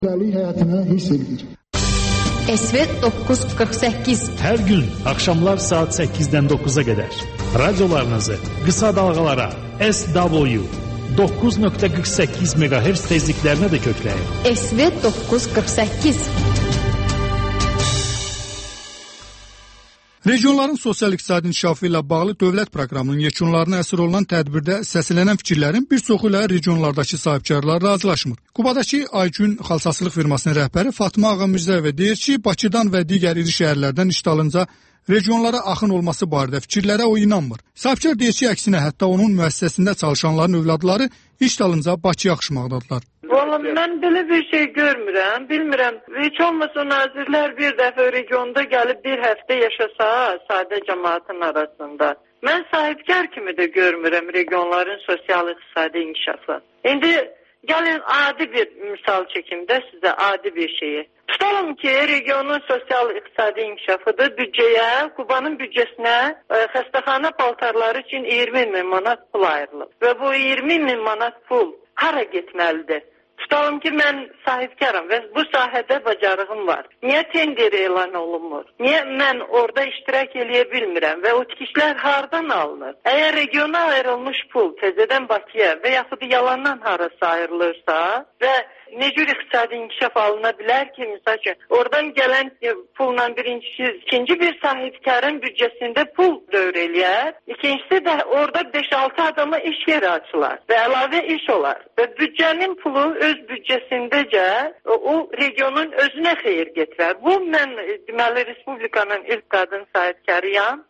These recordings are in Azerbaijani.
həyatına hiss edilir. SV 948 Hər gün axşamlar saat 8-dən 9-a qədər radiolarınızı qısa dalğalara SW 9.48 MHz tezliklərinə də kökləyin. SV 948 Regionların sosial-iqtisadi inkişafı ilə bağlı dövlət proqramının yekunlarına əsr olunan tədbirdə səslənən fikirlərin bir çoxu ilə regionlardakı sahibkarlar razılaşmır. Qubadakı Aygün xalçaçılıq firmasının rəhbəri Fatma Ağamirzəyeva deyir ki, Bakıdan və digər iri şəhərlərdən iş dalınca regionlara axın olması barədə fikirlərə o inanmır. Sahibkar deyir ki, əksinə hətta onun müəssisəsində çalışanların övladları iş dalınca Bakıya axışmaqdadılar. Vallahi mən belə bir şey görmürəm, bilmirəm. Heç olmasa nazirlər bir dəfə regionda gəlib bir həftə yaşasa, sadə cəmaatın arasında. Mən sahibkar kimi də görmürəm regionların sosial-iqtisadi inkişafı. İndi gəlin adi bir misal çəkim də sizə, adi bir şeyi. Tutalım ki, regionun sosial-iqtisadi inkişafıdır. Büdcəyə, Qubanın büdcəsinə xəstəxana paltarları üçün 20 min manat pul ayrılıb. Və bu 20 min manat pul hara getməlidir? Tutalım ki, mən sahibkaram və bu sahədə bacarığım var. Niyə tender elan olunmur? Niyə mən orada iştirak eləyə bilmirəm və o tikişlər hardan alınır? Əgər regiona ayrılmış pul təzədən Bakıya və yaxud yalandan harasa ayrılırsa və ne cür iqtisadi inkişaf alına bilər ki, misal üçün, oradan gələn pulla ikinci bir sahibkarın büdcəsində pul dövr eləyər, ikincisi də orada 5-6 adama iş yeri açılar və əlavə iş olar. Və büdcənin pulu öz büdcəsindəcə o regionun özünə xeyir getirər. Bu, mən deməli Respublikanın ilk qadın sahibkarıyam.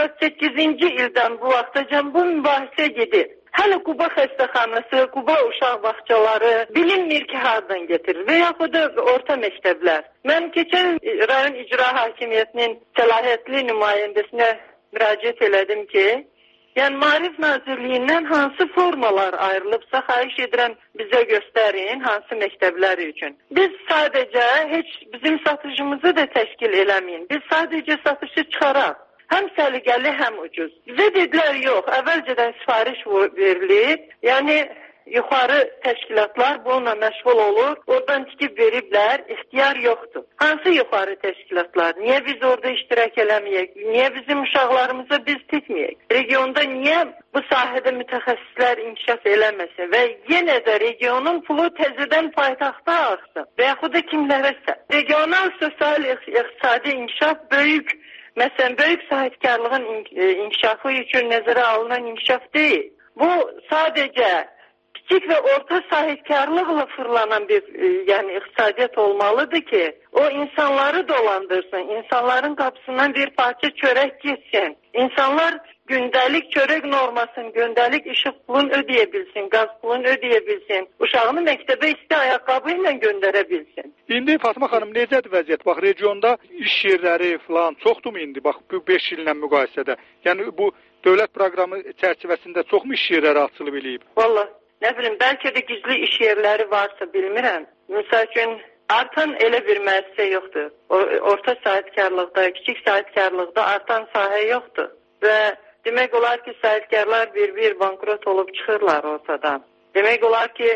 88-ci ildən bu vaxtacan bu mübahisə gedir. Hələ Quba xəstəxanası, Quba uşaq bağçaları bilinmir ki, hardan getirir və yaxud da orta məktəblər. Mən keçən rayon icra hakimiyyətinin səlahiyyətli nümayəndəsinə müraciət elədim ki, yəni Maarif Nazirliyindən hansı formalar ayrılıbsa, xahiş edirəm bizə göstərin, hansı məktəblər üçün. Biz sadəcə heç bizim satıcımızı da təşkil eləməyin. Biz sadəcə satışı çıxaraq. Həm səliqəli, həm ucuz. Bizə dedilər, yox, əvvəlcədən sifariş verilib, yəni yuxarı təşkilatlar bununla məşğul olur, oradan tikib veriblər, ixtiyar yoxdur. Hansı yuxarı təşkilatlar? Niyə biz orada iştirak eləməyək? Niyə bizim uşaqlarımıza biz tikməyək? Regionda niyə bu sahədə mütəxəssislər inkişaf eləməsin və yenə də regionun pulu təzədən paytaxta axsın və yaxud da kimlərəsə? Regional sosial-iqtisadi inkişaf böyük. Məsələn, böyük sahibkarlığın inkişafı üçün nəzərə alınan inkişaf deyil. Bu sadəcə kiçik və orta sahibkarlıqla fırlanan bir yəni iqtisadiyyat olmalıdır ki, o insanları dolandırsın, insanların qapısından bir parça çörək geçsin. İnsanlar gündəlik çörək normasını, gündəlik işıq pulunu ödəyə bilsin, qaz pulunu ödəyə bilsin, uşağını məktəbə isti ayaqqabı ilə göndərə bilsin. İndi Fatma xanım, necədir vəziyyət? Bax, regionda iş yerləri falan çoxdurmu indi? Bax, bu 5 illə müqayisədə. Yəni, bu dövlət proqramı çərçivəsində çoxmu iş yerləri açılıb eləyib? Valla, nə bilim, bəlkə də gizli iş yerləri varsa bilmirəm. Misal üçün, artan elə bir müəssisə yoxdur. Orta sahibkarlıqda, kiçik sahibkarlıqda artan sahə yoxdur. Və demək olar ki, sahibkarlar bir bankrot olub çıxırlar ortadan. Demək olar ki,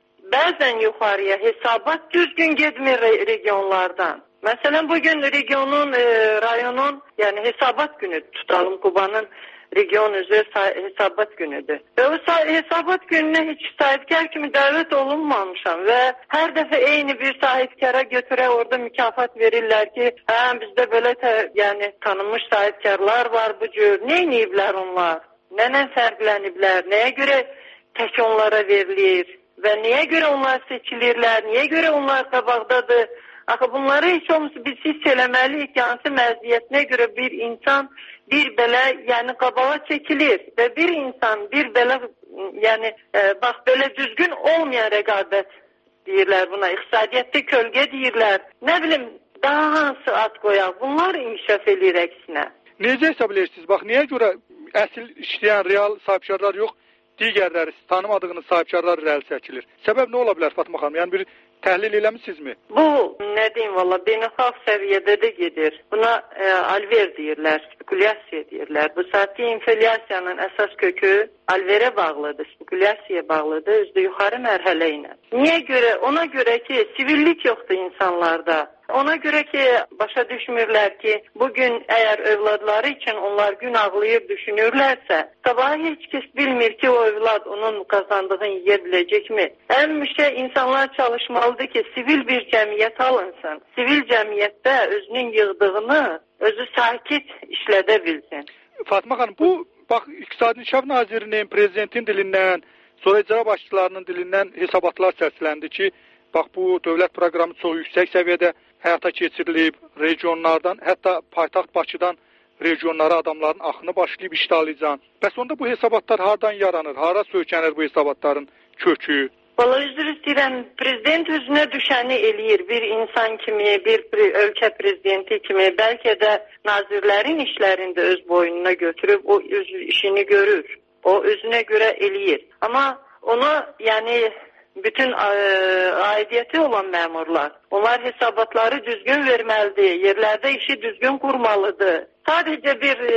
bəzən yuxarıya hesabat düzgün getmir regionlardan. Məsələn, bugün regionun, rayonun, yəni hesabat günü tutalım, Qubanın region üzrə hesabat günüdür. Və o hesabat gününə heç sahibkar kimi dəvət olunmamışam və hər dəfə eyni bir sahibkara götürə orada mükafat verirlər ki, bizdə belə yəni tanınmış sahibkarlar var bu cür. Nə ediblər onlar? Nənə fərqləniblər? Nəyə görə tək onlara verilir? Və niyə görə onlar seçilirlər? Niyə görə onlar qabaqdadır? Axı bunları heç olmasa biz hiss eləməliyik ki, hansı məziyyətinə görə bir insan bir belə, yəni qabağa çəkilir və bir insan bir belə, yəni bax belə düzgün olmayan rəqabət deyirlər buna, iqtisadiyyatda kölgə deyirlər. Nə bilim, daha hansı ad qoyaq? Bunlar inkişaf edir əksinə. Necə hesab edirsiniz? Bax, niyə görə əsl işləyən real sahibkarlar yox, digərləri tanımadığınız sahibkarlar irəli çəkilir? Səbəb nə ola bilər Fatma xanım? Yəni bir təhlil eləmisinizmi? Bu, nə deyim valla, beynəlxalq səviyyədə də gedir. Buna alver deyirlər, spekulyasiya deyirlər. Bu saatki inflyasiyanın əsas kökü alverə bağlıdır, spekulyasiyaya bağlıdır, özü yuxarı mərhələ ilə. Niyə görə? Ona görə ki, sivillik yoxdur insanlarda. Ona görə ki, başa düşmürlər ki, bugün əgər övladları üçün onlar gün ağlayıb düşünürlərsə, sabah heç kəs bilmir ki, o övlad onun qazandığını yiyə biləcəkmi? Həmişə insanlar çalışmalıdır ki, sivil bir cəmiyyət alınsın. Sivil cəmiyyətdə özünün yığdığını özü sakit işlədə bilsin. Fatma xanım, bu bax İqtisadi İnkişaf Nazirinin, prezidentin dilindən, sonra icra başçılarının dilindən hesabatlar səsləndi ki, bax bu dövlət proqramı çox yüksək səviyyədə həyata keçirilib, regionlardan, hətta paytaxt Bakıdan regionlara adamların axını başlayıb iştalayacaq. Bəs onda bu hesabatlar hardan yaranır, hara söykənir bu hesabatların kökü? Vallahi üzr istəyirəm, prezident özünə düşəni eləyir. Bir insan kimi, bir ölkə prezidenti kimi, bəlkə də nazirlərin işlərini də öz boynuna götürüb, o öz işini görür. O özünə görə eləyir. Amma ona, yəni bütün aidiyyəti olan məmurlar, onlar hesabatları düzgün verməlidir, yerlərdə işi düzgün qurmalıdır. Sadəcə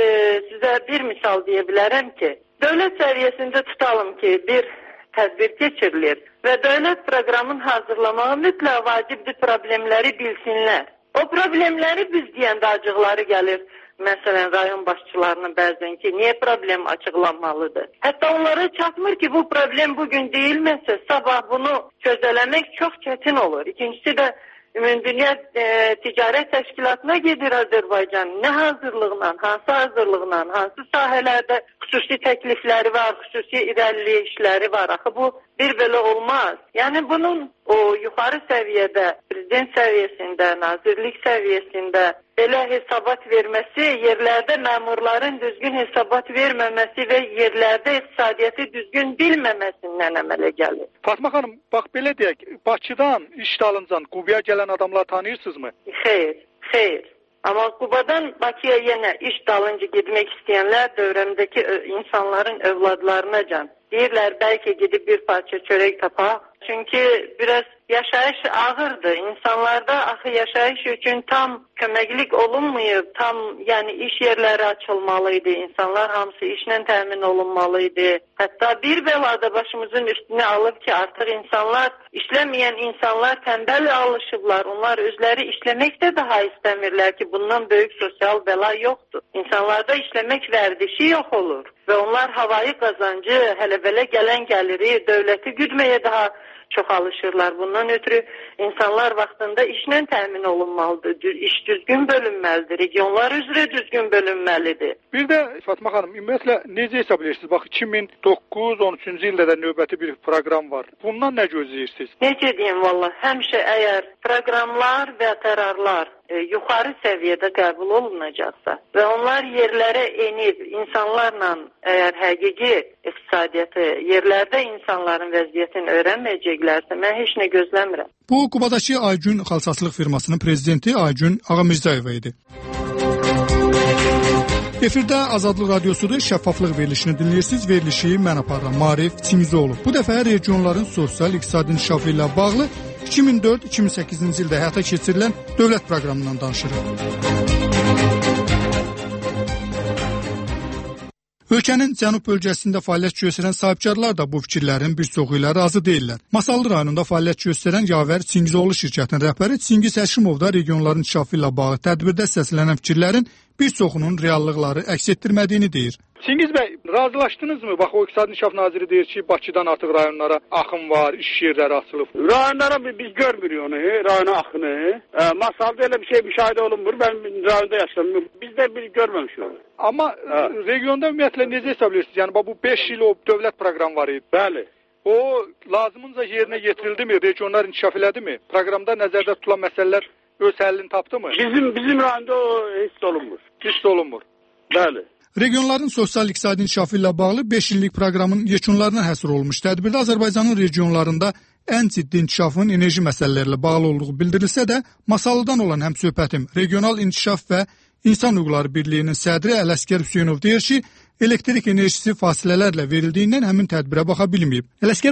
sizə bir misal deyə bilərəm ki, dövlət səviyyəsində tutalım ki, bir tədbir keçirilir və dövlət proqramın hazırlamağı mütləq vacibdir, problemləri bilsinlər. O problemləri biz deyəndə acıqları gəlir. Məsələn, rayon başçılarının bəzən ki, niyə problem açıqlanmalıdır? Hətta onlara çatmır ki, bu problem bugün deyilməsə, sabah bunu çözələmək çox çətin olur. İkincisi də Ümumdünya Ticarət Təşkilatına gedir Azərbaycan. Nə hazırlıqla, hansı hazırlıqla, hansı sahələrdə xüsusi təklifləri var, xüsusi irəliləyişləri var. Axı bu bir belə olmaz. Yəni bunun o yuxarı səviyyədə, prezident səviyyəsində, nazirlik səviyyəsində belə hesabat verməsi, yerlərdə məmurların düzgün hesabat verməməsi və yerlərdə iqtisadiyyatı düzgün bilməməsindən əmələ gəlir. Fatma xanım, bax belə deyək, Bakıdan iş dalıncan Qubaya gələn adamlar tanıyırsınızmı? Xeyr. Amma Qubadan Bakıya yenə iş dalınca getmək istəyənlər dövrəmdəki insanların övladlarına can. Deyirlər, bəlkə gedib bir parça çörək tapaq. Çünki biraz yaşayış ağırdır. İnsanlarda axı yaşayış üçün tam köməklik olunmayıb, tam yəni iş yerləri açılmalıydı. İnsanlar hamısı işlə təmin olunmalıydı. Hətta bir bəlada başımızın üstüne alıb ki, artıq insanlar, işləməyən insanlar tənbəl alışıblar. Onlar özləri işləmək də daha istəmirlər ki, bundan böyük sosial bəla yoxdur. İnsanlarda işləmək vərdişi yox olur. Və onlar havayı qazancı, hələ belə gələn gəliri, dövləti güdməyə daha çox alışırlar. Bundan ötürü insanlar vaxtında işlə təmin olunmalıdır. İş düzgün bölünməlidir. Regionlar üzrə düzgün bölünməlidir. Bir də Fatma xanım, ümumiyyətlə necə hesab edirsiniz? Bax 2009-13-cü ildə də növbəti bir proqram var. Bundan nə gözləyirsiniz? Necə deyim valla, həmişə əgər proqramlar və qərarlar yuxarı səviyyədə qəbul olunacaqsa və onlar yerlərə enib insanlarla əgər həqiqi iqtisadiyyatı, yerlərdə insanların vəziyyətini öyrənməyəcəklərsə, mən heç nə gözləmirəm. Bu, Qubadakı Aygün xalçaçılıq firmasının prezidenti Aygün Ağamirzayeva idi. Efirdə Azadlıq Radiosudur, şəffaflıq verilişini dinləyirsiniz. Verilişi mən aparıram, Marif Çingizoğlu. Bu dəfə regionların sosial-iqtisadi inkişafı ilə bağlı 2004-2008-ci ildə həyata keçirilən dövlət proqramından danışırıq. Ölkənin cənub bölgəsində fəaliyyət göstərən sahibkarlar da bu fikirlərin bir çoxu ilə razı deyirlər. Masallı rayonunda fəaliyyət göstərən Yavər Çingizoğlu şirkətinin rəhbəri Çingiz Həşimov da regionların inkişafı ilə bağlı tədbirdə səslənən fikirlərin bir çoxunun reallıqları əks etdirmədiyini deyir. Çingiz bəy, razılaşdınızmı? Bax, o İqtisadi İnkişaf Naziri deyir ki, Bakıdan artıq rayonlara axın var, iş yerləri açılıb. Rayonlara biz görmürük onu, rayona axını. Masalda elə bir şey müşahidə olunmur. Ben rayonda yaşamıyorum. Biz də görməmişik onu. Amma regionda ümumiyyətlə necə hesab edirsiniz? Yəni, bu 5 il o dövlət proqram var idi. Bəli. O lazımınca yerinə getirildi mi? Regionlar inkişaf elədi mi? Proqramda nəzərdə tutulan məsələlər öz həllini tapdı mı? Bizim rayonda o hiss olunmur. Hiss olunmur. Bəli. Regionların sosial-iqtisadi inkişafı ilə bağlı 5 illik proqramın yekunlarına həsr olmuş tədbirdə Azərbaycanın regionlarında ən ciddi inkişafın enerji məsələlərlə bağlı olduğu bildirilsə də, Masallıdan olan həmsöhbətim Regional İnkişaf və İnsan Hüquqları Birliyinin sədri Ələsgər Hüseynov deyir ki, elektrik enerjisi fasilələrlə verildiyindən həmin tədbirə baxa bilməyib. Ələsgər bəy,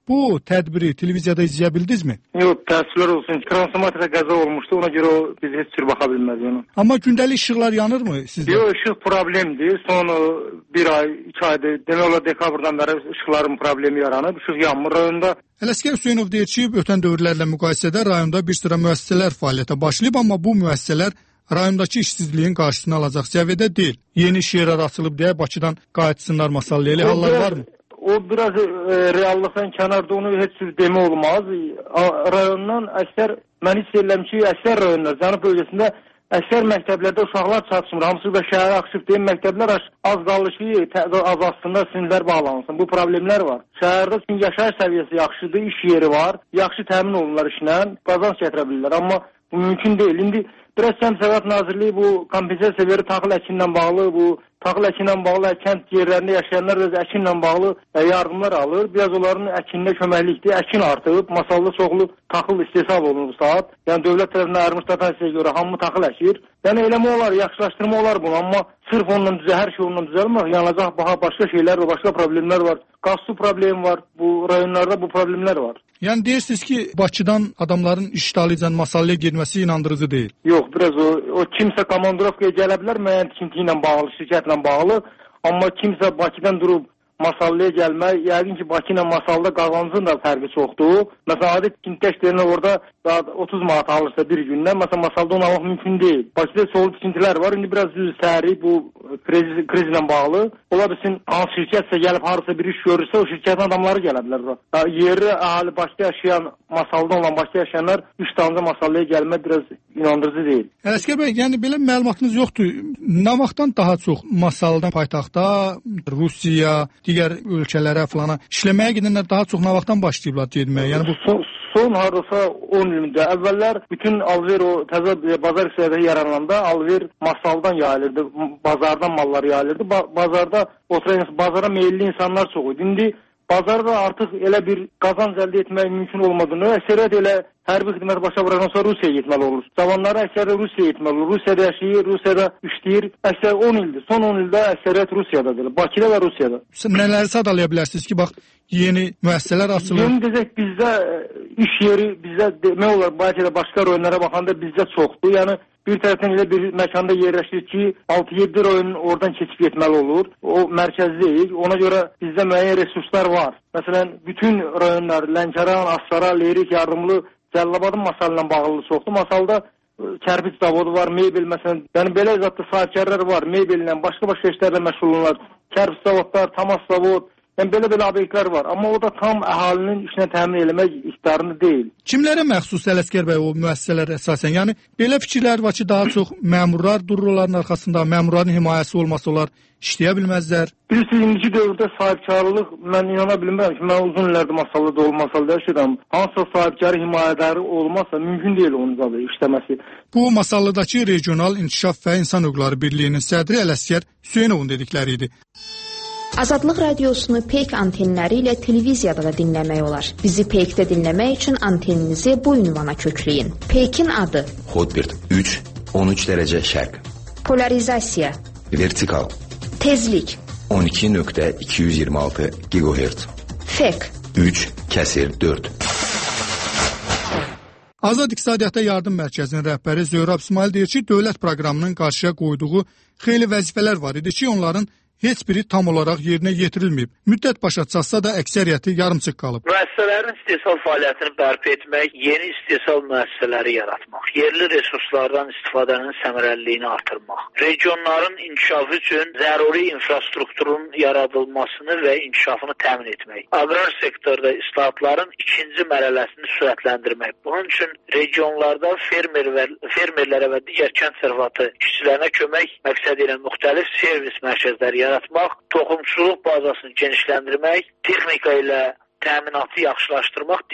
Bu tədbiri televiziyada izləyə bildinizmi? Yox, təəssüflər olsun. Transformatorda qəza olmuşdu, ona görə o biz heç cür baxa bilmədik ona. Amma gündəlik işıqlar yanırmı sizdə? Yox, işıq problemdir. Son bir ay, 2 aydır. Demək olar dekabrdan bəri işıqların problemi yaranıb. İşıq yanmır rayonda. Ələsgər Hüseynov deyir ki, ötən dövrlərlə müqayisədə rayonda bir sıra müəssisələr fəaliyyətə başlayıb, amma bu müəssisələr rayondakı işsizliyin qarşısını alacaq səviyyədə deyil. Yeni iş yerləri açılıb deyə Bakıdan qayıtsınlar masallı elə hallar varmı? O biraz reallıqdan kənarda, onu heç cür demək olmaz. Rayondan mən hiss edirəm ki, əksər rayonlar, Cənub bölgəsində əksər məktəblərdə uşaqlar çatışmır. Hamısı da şəhərə axışıb deyim, məktəblər az qalır ki, azalsınlar, sinirlər bağlansın. Bu problemlər var. Şəhərdə yaşayış səviyyəsi yaxşıdır, iş yeri var, yaxşı təmin olunurlar işlə, qazanc gətirə bilirlər. Amma bu mümkün deyil. İndi biraz Kənd Təsərrüfatı Nazirliyi bu kompensasiya verir taxıl əkinlə bağlı, bu taxıl əkinlə bağlı kənd yerlərində yaşayanlar öz əkinlə bağlı yardımlar alır. Biraz onların əkinində köməklikdir. Əkin artıb, masallı çoxlu taxıl istehsal olunur bu saat. Yəni dövlət tərəfindən ayrılmış dotasiyaya görə hamı taxıl əkir. Yəni eləmə olar, yaxşılaşdırma olar bunu, amma sırf onunla hər şey onunla düzəlmir. Yanacaq başqa şeylər var, başqa problemlər var. Qaz su problemi var. Bu rayonlarda bu problemlər var. Yəni deyirsiniz ki, Bakıdan adamların işdalıca masallıya getməsi inandırıcı deyil. Yox, biraz o kimsə komandirovkaya gələ bilər müəyyən tikinti ilə bağlı, şirkətlə bağlı. Amma kimsə Bakıdan durub masallıya gəlmək, yəqin ki, Bakı ilə masalda qazancın da fərqi çoxdur. Məsələn, adi tikinti işlərinə orada 30 manat alırsa bir gündən, məsələn, masalda onu almaq mümkün deyil. Bakıda çoxlu tikintilər var, indi biraz düz səhəri bu krizlə bağlı. Ola bilsin, hansı şirkətsə gəlib harasa bir iş görürsə, o şirkətin adamları gələ bilər. Yeri əhali Bakıda yaşayan, masalda olan Bakıda yaşayanlar üç damca masallıya gəlmək biraz inandırıcı deyil. Ələsgər bəy, yəni belə məlumatınız yoxdur. Nə vaxtdan daha çox masaldan paytaxtda, Rusiya, digər ölkələrə falana işləməyə gedənlər daha çox nə vaxtdan başlayıblar getməyə? Yəni bu son hardasa 10 ildə əvvəllər bütün alver o təzə bazar hissələri yarananda alver masaldan yayılırdı, bazardan mallar yayılırdı. Bazarda oturan, bazara meyilli insanlar çox idi. İndi bazarda artıq elə bir qazanc əldə etmək mümkün olmadığını, əksəriyyət elə hərbi xidmət başa vuraqdan sonra Rusiyaya getməli olur. Cavanları əksəriyyət Rusiyaya getməli olur. Rusiyada yaşayır, Rusiyada işləyir. Əksər 10 ildir. Son 10 ildə əksəriyyət Rusiyadadır. Bakıda və Rusiyada. Nələri sadalaya bilərsiniz ki, bax, yeni müəssisələr açılır? Yeni deyək, bizdə iş yeri, bizdə demək olar, Bakıda başqa rayonlara baxanda bizdə çoxdur. Yəni bir tərəfdən elə bir məkanda yerləşir ki, 6-7 rayon oradan keçib getməli olur. O mərkəzdəyik. Ona görə bizdə müəyyən resurslar var. Məsələn, bütün rayonlar, Lənkəran, Astara, Lerik, Yardımlı, Cəllabadın masallı ilə bağlı çoxdur. Masalda kərpiç zavodu var, mebel məsələn. Yəni belə zətdə sahibkarlar var, mebellə, başqa işlərlə məşğul olurlar. Kərpiç zavodlar, Tamas zavod, yəni belə obyektlər var. Amma o da tam əhalinin işinə təmin etmək iqtidarında deyil. Kimlərə məxsus Ələsgər bəy o müəssisələr əsasən? Yəni belə fikirlər var ki, daha çox məmurlar durur onların arxasında, məmurların himayəsi olmasa onlar işləyə bilməzlər. Bilirsiniz, indiki dövrdə sahibkarlıq, mən inana bilmirəm ki, mən uzun illərdir masallıda olmasalda yaşayıram. Hansısa sahibkarı himayədarı olmazsa mümkün deyil onun da işləməsi. Bu Masallıdakı Regional İnkişaf və İnsan Hüquqları Birliyinin sədri Ələsgər Hüseynovun dedikləri idi. Azadlıq radiosunu Peyk antenləri ilə televiziyada da dinləmək olar. Bizi Peykdə dinləmək üçün anteninizi bu ünvana kökləyin. Peykin adı: Hotbird 3, 13 dərəcə şərq. Polarizasiya: Vertikal. Tezlik: 12.226 GHz. Fek: 3/4. Azad İqtisadiyyata Yardım Mərkəzinin rəhbəri Zöhrab İsmail deyir ki, dövlət proqramının qarşıya qoyduğu xeyli vəzifələr var idi ki, onların heç biri tam olaraq yerinə yetirilməyib. Müddət başa çatsa da əksəriyyəti yarımçıq qalıb. Müəssisələrin istehsal fəaliyyətini bərpa etmək, yeni istehsal müəssisələri yaratmaq, yerli resurslardan istifadənin səmərəliliyini artırmaq, regionların inkişafı üçün zəruri infrastrukturun yaradılmasını və inkişafını təmin etmək, aqrar sektorda islahatların ikinci mərhələsini sürətləndirmək. Bunun üçün regionlarda fermerlərə və digər kənd təsərrüfatı işçilərinə kömək məqsədi ilə müxtəlif servis mərkəzləri yaratmaq, toxumçuluq bazasını genişləndirmək, texnika ilə təminatı yaxşılaşdırmaq digər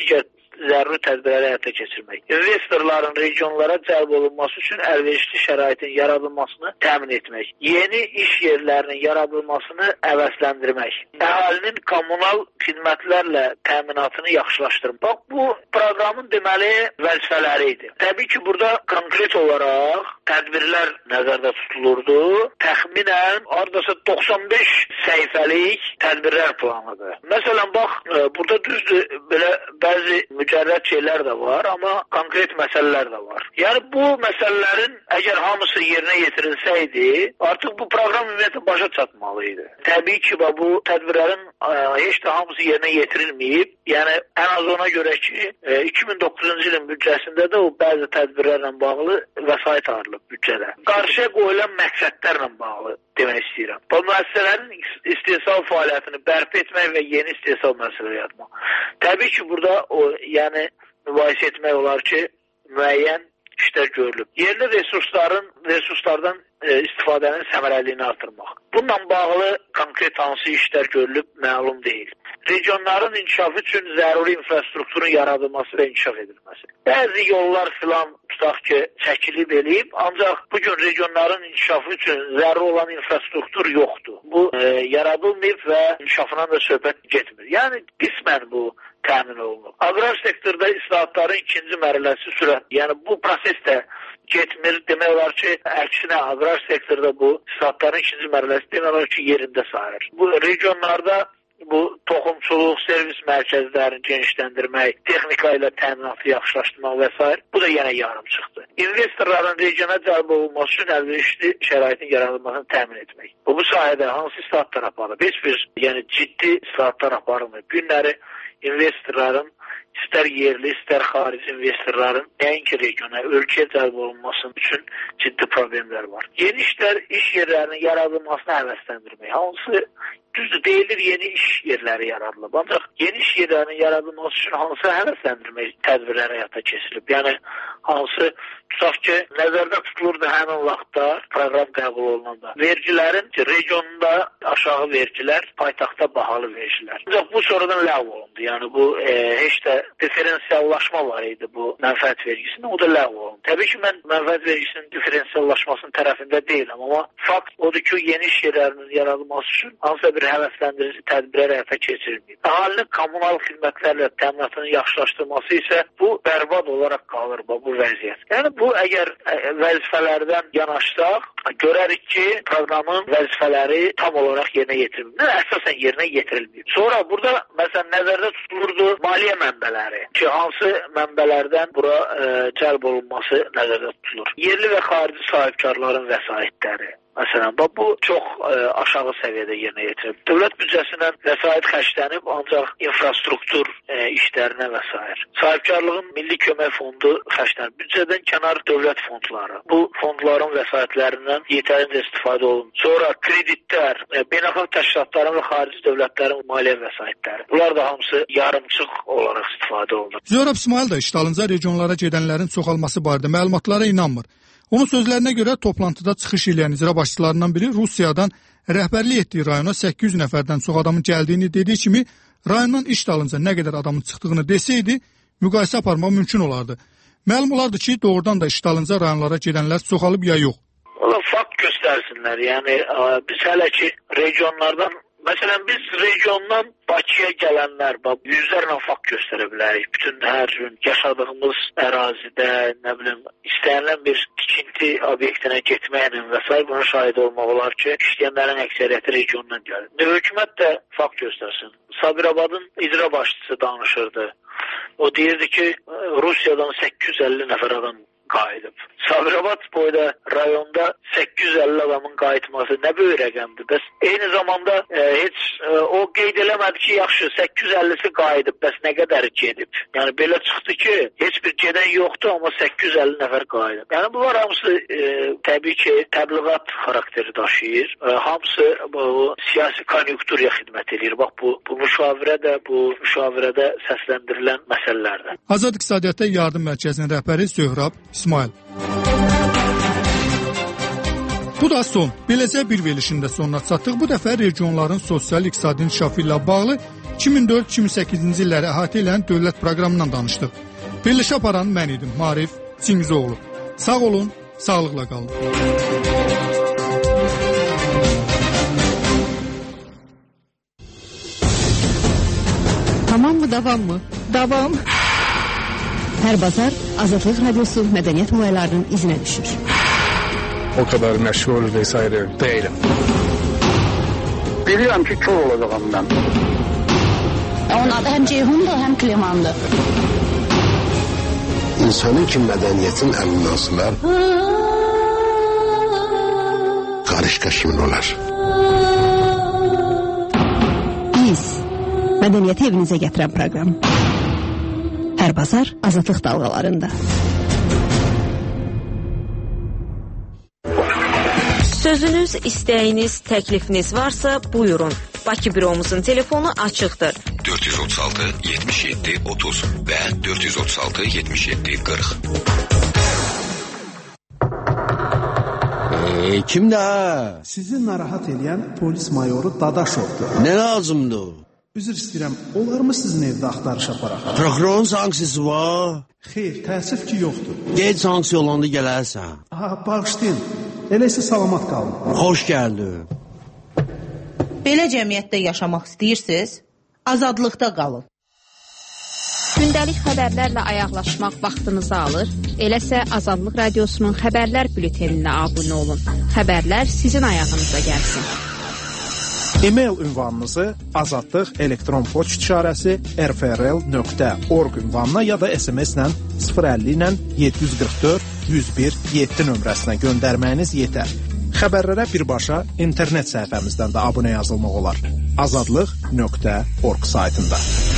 zəruri tədbirləri həyata keçirmək. İnvestorların regionlara cəlb olunması üçün əlverişli şəraitin yaradılmasını təmin etmək. Yeni iş yerlərinin yaradılmasını əvəzləndirmək. Əhalinin kommunal xidmətlərlə təminatını yaxşılaşdırmaq. Bax, bu proqramın deməli vəzifələri idi. Təbii ki, burada konkret olaraq tədbirlər nəzərdə tutulurdu. Təxminən hardasa 95 səhifəlik tədbirlər planıdır. Məsələn, bax, burada düzdür, belə bəzi mücərrəd şeylər də var, amma konkret məsələlər də var. Yəni, bu məsələlərin əgər hamısı yerinə yetirilsəydi, artıq bu proqram ümumiyyətlə başa çatmalıydı. Təbii ki, bu tədbirlərin heç də hamısı yerinə yetirilməyib. Yəni, ən az ona görə ki, 2009-cu ilin büdcəsində də o bəzi tədbirlərlə bağlı vəsait ayrılıb büdcədə. Qarşıya qoyulan məqsədlərlə bağlı demək istəyirəm. Bu müəssisələrin istehsal fəaliyyətini bərpa etmək və yeni istehsal məsələləri yaratmaq. Təbii ki, burada yəni mübahisə etmək olar ki, müəyyən işlər görülüb. Yerli resurslardan istifadənin səmərəliliyini artırmaq. Bununla bağlı konkret hansı işlər görülüb məlum deyil. Regionların inkişafı üçün zəruri infrastrukturun yaradılması və inkişaf edilməsi. Bəzi yollar filan tutaq ki, çəkilib eləyib, ancaq bugün regionların inkişafı üçün zəruri olan infrastruktur yoxdur. Bu yaradılmayıb və inkişafından da söhbət getmir. Yəni, qismən bu təmin olunur. Aqrar sektorda islahatların ikinci mərhələsi sürət. Yəni, bu proses də getmir. Demək olar ki, əksinə aqrar sektorda bu islahatların ikinci mərhələsi demək olar ki, yerində sayır. Bu regionlarda bu toxumçuluq, servis mərkəzlərini genişləndirmək, texnika ilə təminatı yaxşılaşdırmaq və s. Bu da yenə yarım çıxdı. İnvestorların regiona cəlb olunması üçün əlverişli şəraitin yaradılmasını təmin etmək. Bu sahədə hansı islahatlar aparılır? Heç bir ciddi islahatlar aparılmır. Günləri investorların istər yerli, istər xarici investorların nəinki regiona, ölkəyə cəlb olunması üçün ciddi problemlər var. Yeni işlər, iş yerlərinin yaradılmasını həvəsləndirmək. Hansı düzdür, deyilir yeni iş yerləri yaradılıb. Ancaq yeni iş yerlərinin yaradılması üçün hansı həvəsləndirmək tədbirləri həyata keçirilib? Yəni, hansı, tutaq ki, nəzərdə tutulurdu həmin vaxtda proqram qəbul olunanda. Vergilərin regionunda aşağı vergilər, paytaxtda bahalı vergilər. Ancaq bu sonradan ləğv olundu. Yəni, bu heç də diferensiallaşma var idi bu mənfəət vergisinin, o da ləğv olundu. Təbii ki, mən mənfəət vergisinin diferensiallaşmasının tərəfində deyiləm, amma fakt odur ki, yeni iş yerlərinin yaradılması üçün hansısa bir həvəsləndirici tədbirlər həyata keçirilməyib. Əhalinin kommunal xidmətlərlə təminatını yaxşılaşdırması isə bu bərbad olaraq qalır bu vəziyyət. Yəni, bu əgər vəzifələrdən yanaşsaq, görərik ki, proqramın vəzifələri tam olaraq yerinə yetirilmir. Əsasən yerinə yetirilməyib. Sonra burada, məsələn, nəzərdə tutulurdu maliyyə mənbələri ki, hansı mənbələrdən bura cəlb olunması nəzərdə tutulur. Yerli və xarici sahibkarların vəsaitləri. Məsələn, bu çox aşağı səviyyədə yerinə yetirilib. Dövlət büdcəsindən vəsait xərclənib, ancaq infrastruktur işlərinə və s. Sahibkarlığın milli kömək fondu xərclənib. Büdcədən kənar dövlət fondları. Bu fondların vəsaitlərindən yetərincə istifadə olunur. Sonra kreditlər, beynəlxalq təşkilatların və xarici dövlətlərin maliyyə vəsaitləri. Bunlar da hamısı yarımçıq olaraq istifadə olunur. Zöhrəb İsmail da iştalınca regionlara gedənlərin çoxalması barədə məlumatlara inanmır. Onun sözlərinə görə toplantıda çıxış edən icra başçılarından biri Rusiyadan rəhbərlik etdiyi rayona 800 nəfərdən çox adamın gəldiyini dediyi kimi, rayondan iş dalınca nə qədər adamın çıxdığını desəydi, müqayisə aparmaq mümkün olardı. Məlum olardı ki, doğrudan da iş dalınca rayonlara gedənlər çoxalıb ya yox. Fakt göstərsinlər. Yəni, biz hələ ki, regionlardan, məsələn, biz regiondan Bakıya gələnlər, yüzlərlə fakt göstərə bilərik. Bütün hər gün yaşadığımız ərazidə, nə bilim, istənilən bir tikinti obyektinə getməklə və s. buna şahid olmaq olar ki, işləyənlərin əksəriyyəti regiondan gəlir. Hökumət də fakt göstərsin. Sabirabadın icra başçısı danışırdı. O deyirdi ki, Rusiyadan 850 nəfər adam qayıdıb. Sabirabad boyda rayonda 850 adamın qayıtması nə böyük rəqəmdir. Bəs eyni zamanda heç o qeyd eləmədi ki, yaxşı 850-si qayıdıb, bəs nə qədəri gedib? Yəni belə çıxdı ki, heç bir gedən yoxdur, amma 850 nəfər qayıdıb. Yəni bunlar hamısı təbii ki, təbliğat xarakteri daşıyır. Hamısı bu siyasi konjunkturya xidmət edir. Bax bu müşavirədə səsləndirilən məsələlərdir. Azad İqtisadiyyatda Yardım Mərkəzinin rəhbəri Zöhrəb İsmail. Bu da son. Beləcə bir verilişində sonuna çatdıq. Bu dəfə regionların sosial-iqtisadi inkişafı ilə bağlı 2004-2008-ci illəri əhatə edən dövlət proqramından danışdıq. Birləşə aparan mən idim, Marif Çingizoğlu. Sağ olun, sağlıqla qalın. Tamam mı, davam mı? Davam. Hər bazar Azadlıq Radiosu mədəniyyət olaylarının izinə düşür. O kadar məşğul vesaire değilim. Bilirəm ki, kör olacağım mən. Onun adı həm Ceyhundur, həm Klemandır. İnsanın ki mədəniyyətin əlindən asılar, qarışqa kimin olar? Biz, mədəniyyəti evinizə gətirən proqram. Hər bazar Azadlıq dalğalarında. Sözünüz, istəyiniz, təklifiniz varsa buyurun. Bakı büromuzun telefonu açıqdır. 436 77 30 və 436 77 40. Kimdə? Sizi narahat edən polis mayoru Dadaşovdur. Nə lazımdır? Üzr istəyirəm, olarmı sizin evdə axtarış aparaq? Prokurorun sanksiyası var? Xeyr, təəssüf ki, yoxdur. Qeyd sanksiya olanda gələrsən. Bağışlayın, elə isə salamat qalın. Xoş gəldin. Belə cəmiyyətdə yaşamaq istəyirsiniz? Azadlıqda qalın. Gündəlik xəbərlərlə ayaqlaşmaq vaxtınızı alır. Eləsə Azadlıq Radiosunun xəbərlər bülteninə abunə olun. Xəbərlər sizin ayağınıza gəlsin. E-mail ünvanınızı azadlıq elektron poçt işarəsi rfrl.org ünvanına ya da SMS-lə 050 ilə 744 101 7 nömrəsinə göndərməyiniz yetər. Xəbərlərə birbaşa internet səhifəmizdən də abunə yazılmaq olar. azadlıq.org saytında.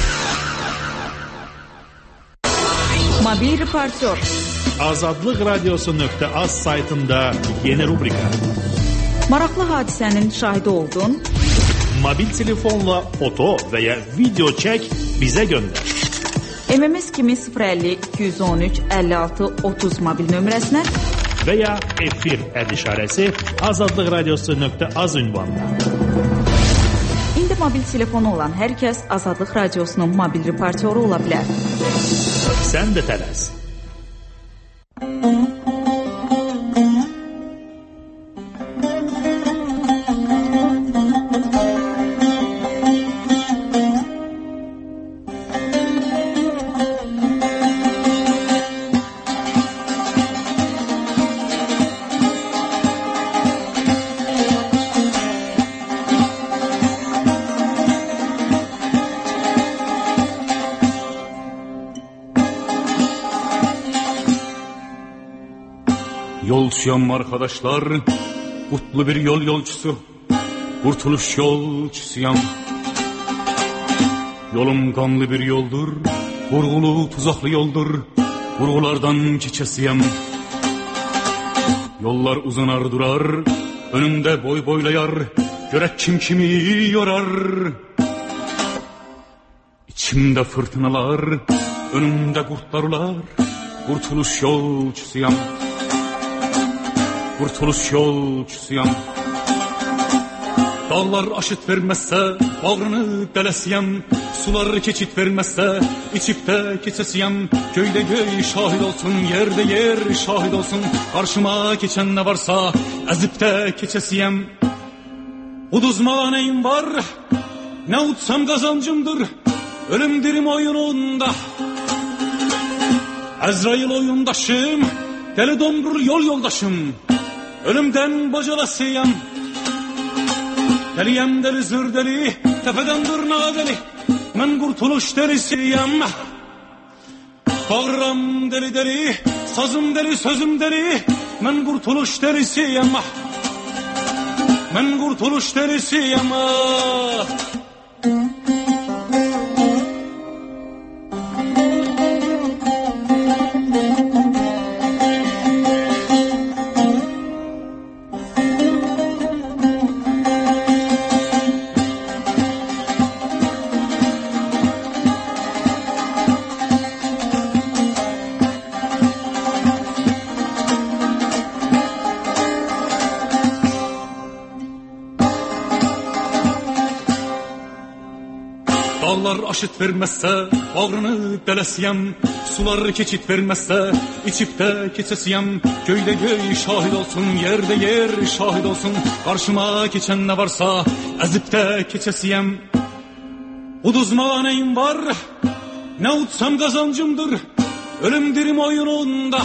Mobil reportör. Azadlıq Radiosu.az saytında yeni rubrika. Maraqlı hadisənin şahidi oldun. Mobil telefonla foto və ya video çək bizə göndər. MMS kimi 050 213 56 30 mobil nömrəsinə və ya efir işarəsi Azadlıq Radiosu.az ünvanına. İndi mobil telefonu olan hər kəs Azadlıq Radiosunun mobil reportyoru ola bilər. Sən də tələs. Yolçuyam arkadaşlar, kutlu bir yol yolcusu, kurtuluş yolcusuyam. Yolum kanlı bir yoldur, vurgulu tuzaklı yoldur, vurgulardan keçesiyem. Yollar uzanar durar, önümde boy boylayar, görek kim kimi yorar. İçimde fırtınalar, önümde kurtlar ular, kurtuluş yolcusuyam. Kurtuluş yolcusuyam. Dağlar aşıt vermezse bağrını delesiyem. Sular keçit vermezse içip de keçesiyem. Köyde göy şahit olsun, yerde yer şahit olsun. Karşıma geçen ne varsa ezip de keçesiyem. Uduzma neyim var, ne utsam kazancımdır. Ölüm dirim oyununda. Ezrail oyundaşım, deli domrul yol yoldaşım. Ölümden bocalasıyam. Deliyem deli zır deli, tepeden tırnağa deli. Men kurtuluş delisiyem. Bağıram deli deli, sazım deli sözüm deli. Men kurtuluş delisiyem. Men kurtuluş delisiyem. aşıt verməzsə, bağrını dələsiyəm. Sular keçid verməzsə, içib də keçəsiyəm. Göydə göy şahid olsun, yerdə yer şahid olsun. Qarşıma keçən nə varsa, əzib də keçəsiyəm. Uduzmağa neyim var, nə utsam qazancımdır. Ölüm dirim oyununda,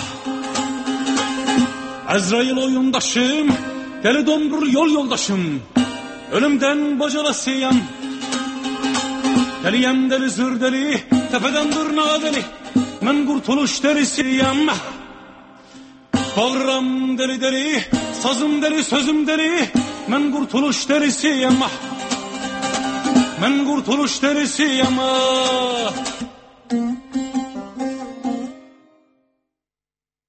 Əzrail oyundaşım, deli domrul yol yoldaşım. Ölümdən bacalasıyam. Deliyem deli zır deli, tepeden dırnağa deli. Mən qurtuluş delisiyəm. Bağıram deli deli, sazım deli, sözüm deli. Mən qurtuluş delisiyəm. Mən qurtuluş delisiyəm.